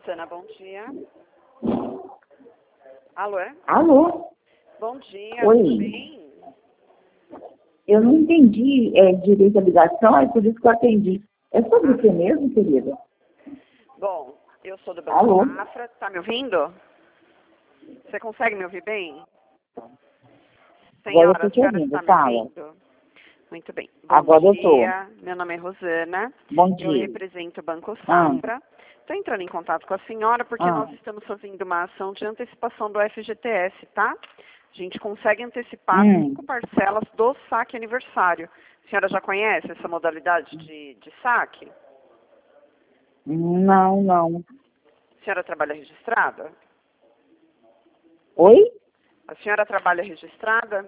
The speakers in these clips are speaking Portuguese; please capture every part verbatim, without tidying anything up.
Rosana, bom dia. Alô? Alô? Bom dia, Oi. tudo bem? Eu não entendi é, direito a ligação, é por isso que eu atendi. É sobre você mesmo, querida? Bom, eu sou do Alô? Banco Safra, tá me ouvindo? Você consegue me ouvir bem? Agora eu Senhora, estou a te senhora ouvindo, está me fala. ouvindo? Muito bem. Bom Agora eu estou. dia, meu nome é Rosana, Bom eu dia. represento o Banco Ah, Safra. Estou entrando em contato com a senhora porque ah, nós estamos fazendo uma ação de antecipação do F G T S, tá? A gente consegue antecipar hum, cinco parcelas do saque aniversário. A senhora já conhece essa modalidade de, de saque? não, não. A senhora trabalha registrada? Oi? A senhora trabalha registrada?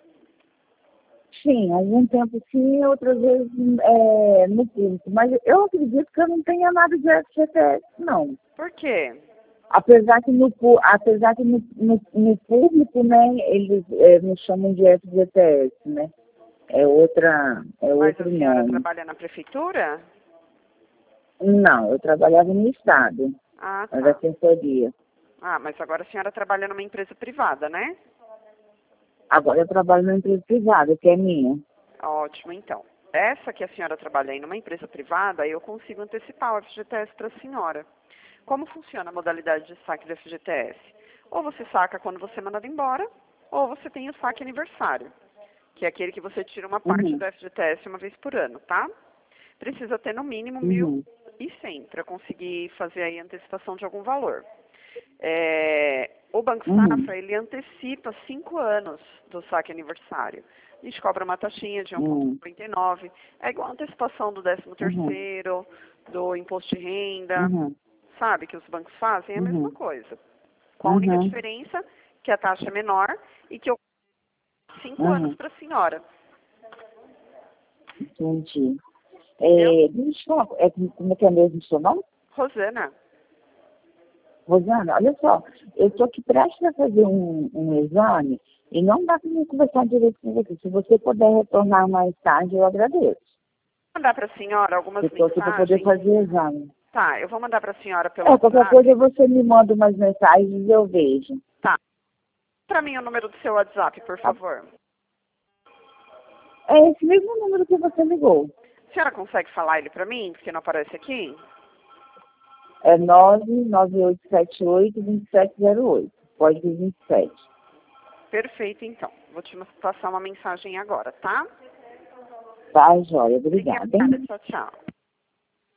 Sim, algum tempo sim, outras vezes é, no público. Mas eu acredito que eu não tenha nada de F G T S, não. Por quê? Apesar que no, pu- apesar que no, no, no público, né, eles é, nos chamam de F G T S, né? É outra, é Mas a outro senhora nome. trabalha na prefeitura? Não, eu trabalhava no Estado, Ah, na tá. assessoria. Ah, mas agora a senhora trabalha numa empresa privada, né? Agora eu trabalho numa empresa privada, que é minha. Ótimo, então. Essa que a senhora trabalha aí numa empresa privada, eu consigo antecipar o F G T S para a senhora. Como funciona a modalidade de saque do F G T S? Ou você saca quando você é mandado embora, ou você tem o saque aniversário, que é aquele que você tira uma parte Uhum, do F G T S uma vez por ano, tá? Precisa ter no mínimo mil uhum, e cem para conseguir fazer aí a antecipação de algum valor. É, o Banco uhum, Safra, ele antecipa cinco anos do saque aniversário. A gente cobra uma taxinha de um vírgula uhum, noventa e nove. É igual a antecipação do décimo uhum, terceiro, do imposto de renda, uhum, sabe, que os bancos fazem, é a mesma uhum, coisa. Com a única uhum, diferença que a taxa é menor e que eu cinco anos uhum, para a senhora. entendi. Entendeu? É, deixa eu te falar, é, como é que é mesmo o seu nome? Rosana, Rosana, olha só, eu estou aqui prestes a fazer um, um exame e não dá para mim conversar direito com você. Se você puder retornar mais tarde, eu agradeço. vou mandar para a senhora Eu algumas estou aqui para poder mensagens. fazer o exame. Tá, eu vou mandar para a senhora pelo É, qualquer coisa WhatsApp. você me manda umas mensagens e eu vejo. Tá. Para mim o número do seu WhatsApp, por Tá? favor. É esse mesmo número que você ligou. A senhora consegue falar ele para mim, porque não aparece aqui? É nove nove oito sete oito, dois sete zero oito. Código vinte e sete. Perfeito, então. Vou te passar uma mensagem agora, tá? Tá, joia. Obrigada, Obrigada, hein? tchau, tchau.